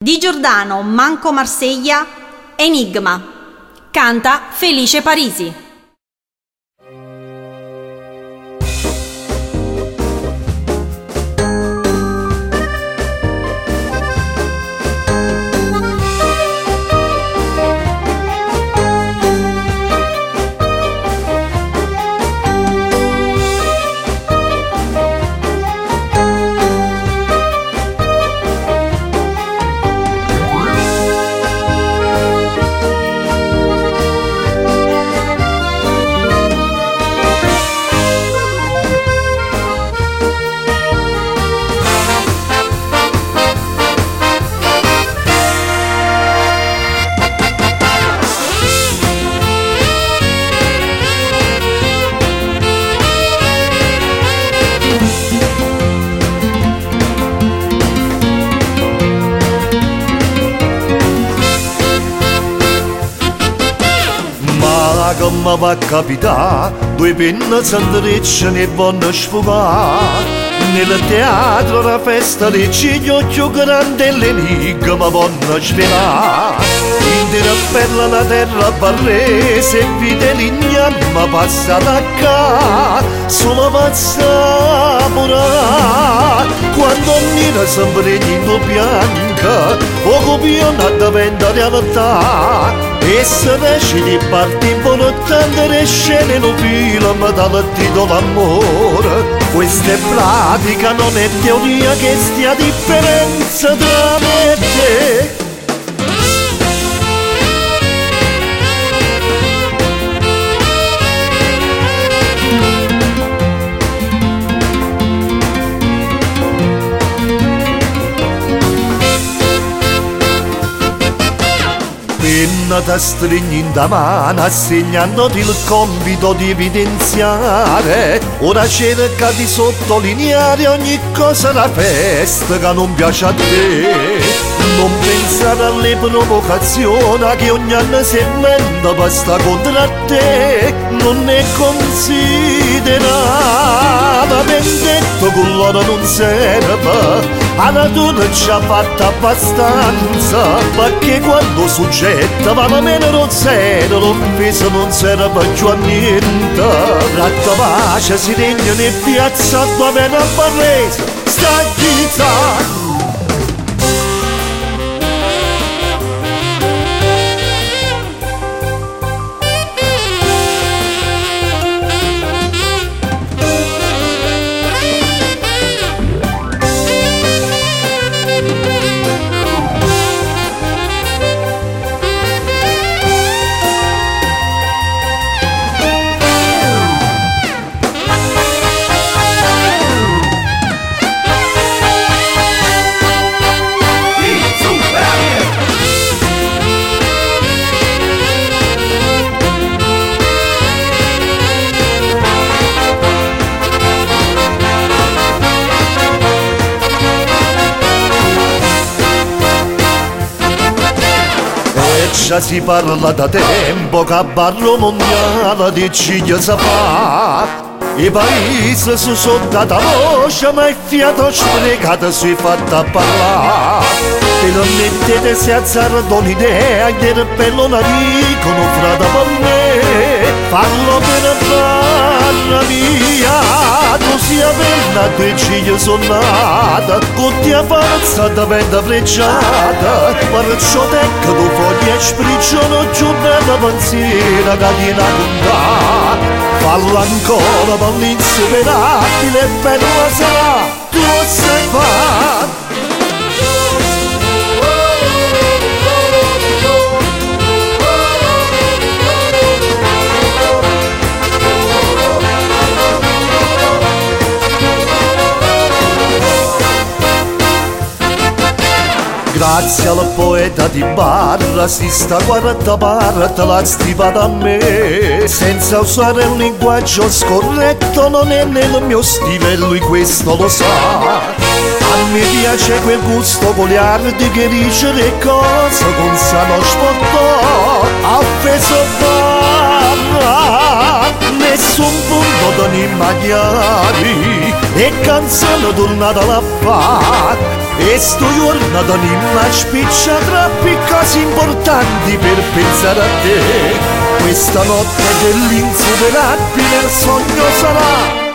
Di Giordano, Manco Marseglia, Enigma. Canta Felice Parisi. Come va a capitare, due penne s'intrecciano e vanno a sfumare. Nel teatro una festa di ciglio più grande e l'enigma vanno a svelare. Intera bella la terra barrese, vide l'ignamma passa da qua. Solo pazza pura, quando nera sembregnino bianca, o copione diventa realtà. E se esce di parte importante le scene non film dal titolo amore. Questa è pratica, non è teoria, che stia differenza tra me e te. Penna ti stringi in da mano, assegnandoti il compito di evidenziare. Ora cerca di sottolineare ogni cosa la festa che non piace a te. Non pensare alle provocazioni che ogni anno si inventa per sta contro te. Non è considerata, vendetto con loro non serve. Alla natura ci ha fatta abbastanza, perché quando soggetta va meno lo zero, l'offesa non serve più a niente. Ratta pace si regna in piazza, va bene a Barrese, sta chizzando. Già si parla da tempo che a barro mondiale di ciglia si fa. I paesi si sono data voce, ma il fiato sprecato si è fatta parlare. Te lo mettete se azzarda un'idea, del bello la dicono frate per me. Fallo per barra mia, tu sia bella, te ciglia sono nata, con tia forza diventa frecciata. Perciò tecco tu fogli e sprigiono giù nella pensiera che tiene a contare. Fallo ancora per l'insuperabile, bella sarà, tu sai fare. Grazie al poeta di barra si sta 40 parte la stivata a me. Senza usare un linguaggio scorretto, non è nel mio stile, lui questo lo sa. A me piace quel gusto goliardi che dice le cose con sano spotto. Appeso barra messo un punto d'ogni magari e canzone tornata alla fa. E sto giorno d'ogni spiccia troppi cose importanti per pensare a te. Questa notte dell'insuperabile sogno sarà